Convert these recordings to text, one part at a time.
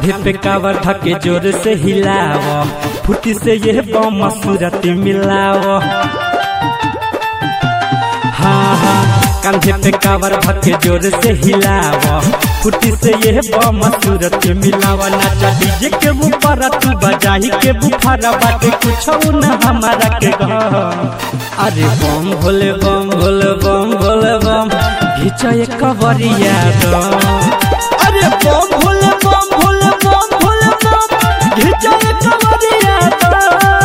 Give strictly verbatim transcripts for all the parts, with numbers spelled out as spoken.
कंधे पे कावर धके जोर से हिलाव, फुटी से ये बम सूरत मिलाव। हाँ हाँ कंधे पे कावर धके जोर से हिलाव, फुटी से ये बम सूरत मिलाव। नाचा डीजे के ऊपर तू बजाही के बुफारा बाटे कुछ न हमारा के गम। अरे बम भोले बम भोले बम भोले बम घिचा ये कवरिया दम। अरे बम भोले बम भोले बम भोले बम घिचा ये कवरिया दम।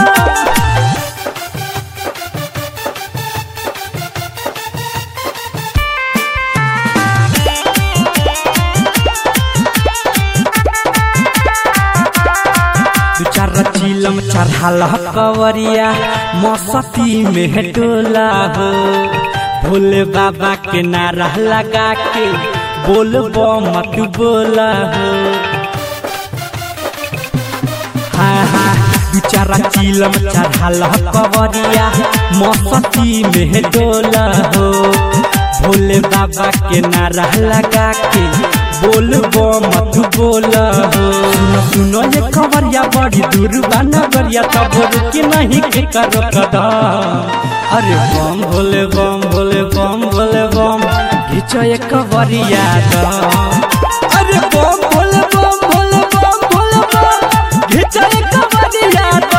चार चिलम चढ़ाल कवरिया मस्ती में डोला हो, भोले बाबा के नारा लगा के बोल मत बोला हो। हाँ हाँ दू चार चिलम चढ़ाल कवरिया मस्ती में डोला हो, भोले बाबा के नारा लगा के बोल मत बोला हो। सुनो सुनो ये खबरिया बड़ी दूर बनगरिया तब रुकी नहीं के करो कदम। अरे बम भोले बम भोले बम भोले बम घिचो ये खबरिया दम। अरे बम भोले बम भोले बम भोले बम घिचो ये खबरिया दम।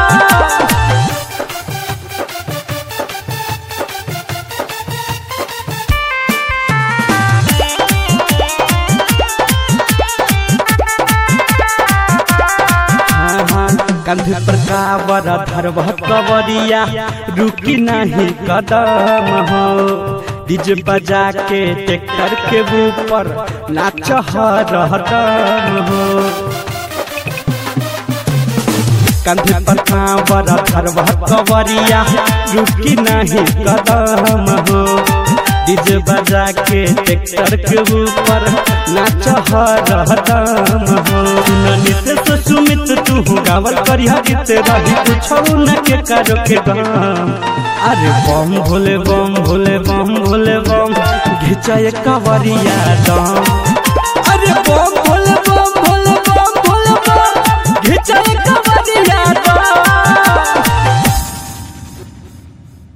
कंधे पर कावर धरब कवरिया रुकी नहीं कदम हो, डीजे बजा के ट्रैक्टर के ऊपर नाच हरदम हो। कंधे पर कावर धरब कवरिया रुकी नहीं कदम हो, डीजे बजा के ट्रैक्टर के ऊपर नाच हरदम हो। नित तो सुमित तू गावल करिया गीत रही कुछ न के करो के गम। अरे बम भोले बम भोले बम भोले बम घिचा ये कवरिया दम। अरे बम